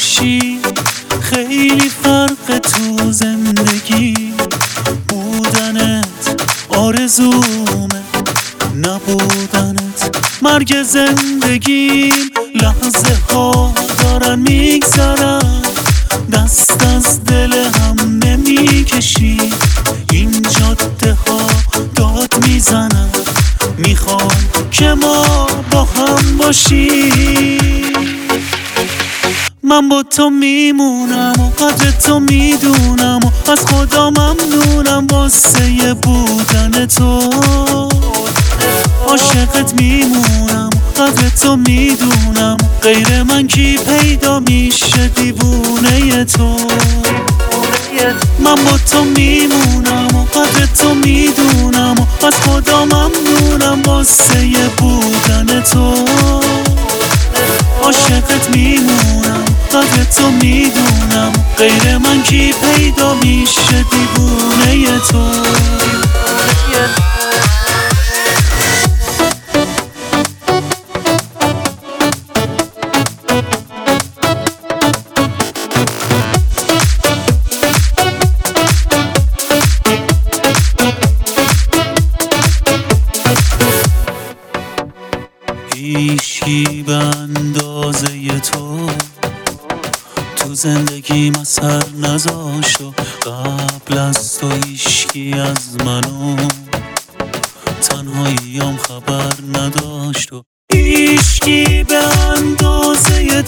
باشی خیلی فرق تو زندگی بودنت آرزومه، نبودنت مرگ زندگیم. لحظه ها دارن میگذرن، دست از دل هم نمیکشی. این جاده ها داد میزنن، میخوان که ما با هم باشیم. من با تو میمونم و قدر تو میدونم و از خدا ممنونم واسه بودن تو. عاشقت میمونم قدر تو میدونم، غیر من کی پیدا میشه دیوونه تو. من با تو میمونم و قدر تو میدونم و از خدا ممنونم واسه بودن تو. عاشقت میمونم قدر تو میدونم، غیر من کی پیدا میشه دیوونه تو. هیچکی به اندازه تو زندگیم اثر نذاشت و قبل از تو هیچکی از منو تنهاییم خبر نداشت. و هیچکی به اندازه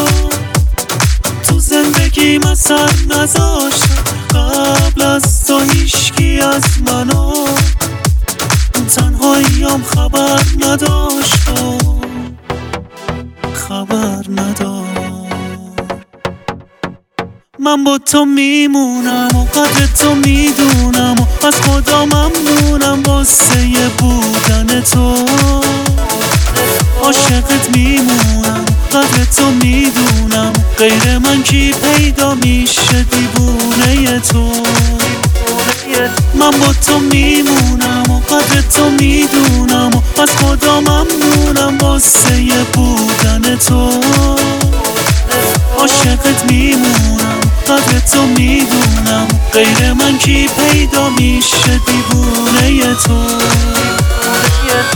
تو زندگیم اثر نذاشت، قبل از تو هیچکی از منو تنهاییم خبر نداشت و خبر نداشت. من با تو میمونم و قدر تو میدونم و از خدا ممنونم واسه بودن تو. عاشقت میمونم قدر تو میدونم، غیر من کی پیدا میشه دیوونه تو. من با تو میمونم و قدر تو میدونم و از خدا ممنونم واسه بودن تو. عاشقت میمونم قدر تو میدونم، غیر من کی پیدا میشه دیوونه تو.